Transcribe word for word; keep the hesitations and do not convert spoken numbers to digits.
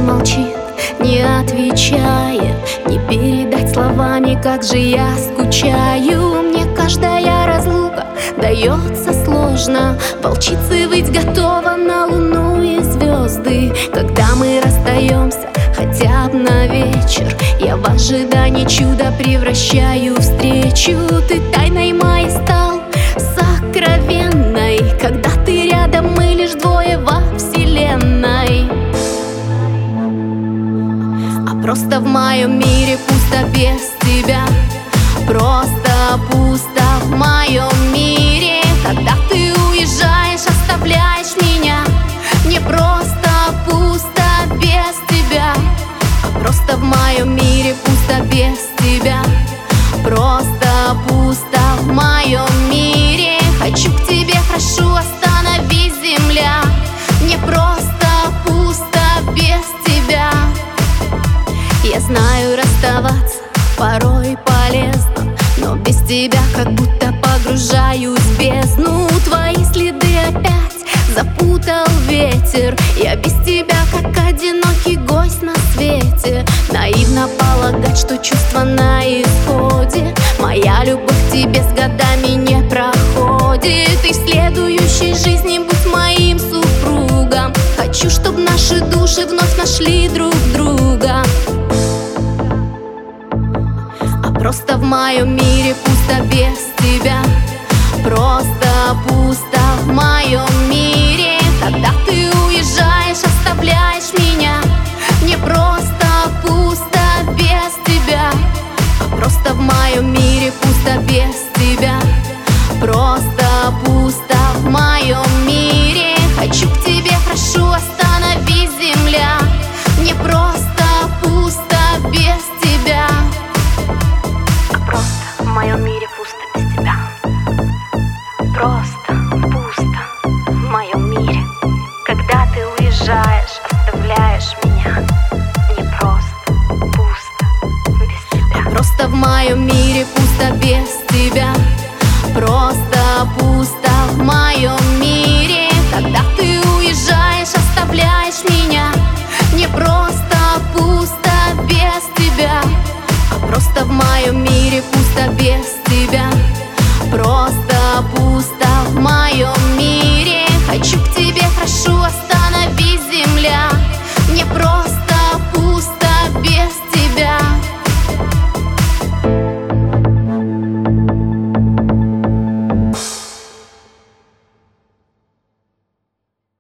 молчит, не отвечает, не передать словами, как же я скучаю. Мне каждая разлука дается сложно, волчицей выть готова на луну и звезды. Когда мы расстаемся хотя бы на вечер, я в ожидании чуда превращаю встречу. Ты тайной моей стал, сокровенной, когда ты рядом, мы лишь двое во вселенной. А просто в моем мире пусто без тебя, просто пусто в моем мире. Когда ты уезжаешь, оставляешь меня, мне просто пусто без тебя. А просто в моем мире пусто без тебя, просто пусто в моем мире. Хочу к тебе, прошу, останови, земля, мне просто пусто без тебя. Я знаю, расставаться порой полезно, но без тебя как будто погружаюсь в бездну. Твои следы опять запутал ветер, я без тебя как одинокий гость на свете. Наивно полагать, что чувства на исходе, моя любовь к тебе с годами не проходит. И в следующей жизни будь моим супругом, хочу, чтоб наши души вновь нашли друг друга. Просто в моем мире пусто без тебя, просто пусто в моем мире. Когда ты уезжаешь, оставляешь меня, мне просто пусто без тебя. А просто в моем мире пусто без тебя, просто пусто в моем мире. Хочу к тебе, прошу, останови, земля, мне просто пусто без тебя. В моем мире пусто без тебя, просто пусто в моем мире. Когда ты уезжаешь, оставляешь меня, мне просто пусто без тебя. Просто в моем мире пусто без тебя, просто пусто в моем